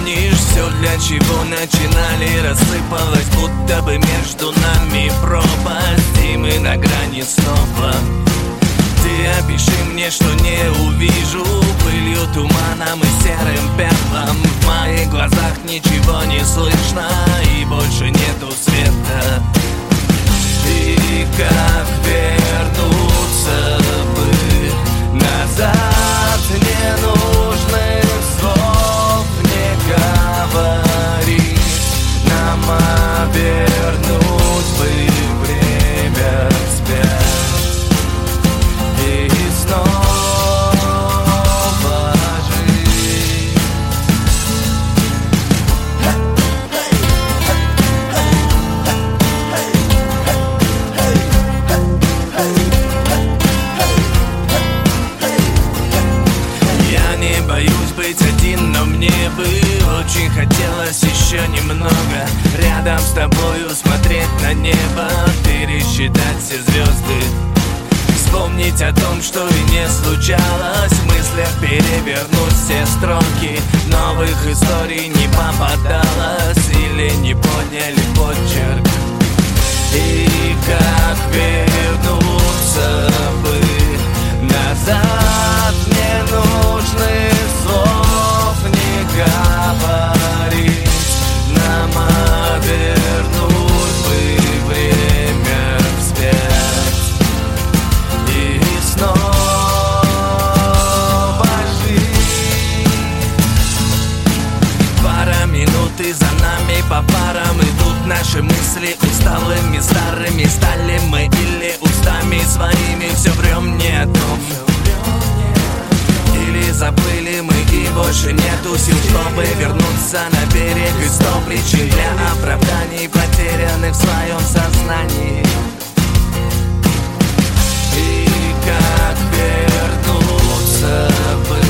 помнишь все, для чего начинали, рассыпалось, будто бы между нами пропасть, и мы на грани снова. Ты опиши мне, что не увижу, пылью, туманом и серым пеплом. В моих глазах ничего не слышно, и больше нету света. И как вернуться бы назад, ненужных слов не говорить, нам обернуть бы время вспять и снова жить. Я не боюсь быть один, но мне бы очень хотелось еще немного рядом с тобою смотреть на небо, пересчитать все звезды, вспомнить о том, что и не случалось, в мыслях перевернуть все строки, новых историй не попадалось или не поняли почерк. И как вернуться бы назад, ненужных слов не говорить, нам обернуть бы время вспять и снова жить. Пара минут и за нами по парам идут наши мысли, усталыми старыми стали мы или устами своими все врем не о том. Или забыли мы и больше нету сил, чтобы вернуться на берег, и 100 причин для оправданий, потерянных в своем сознании. И как вернуться бы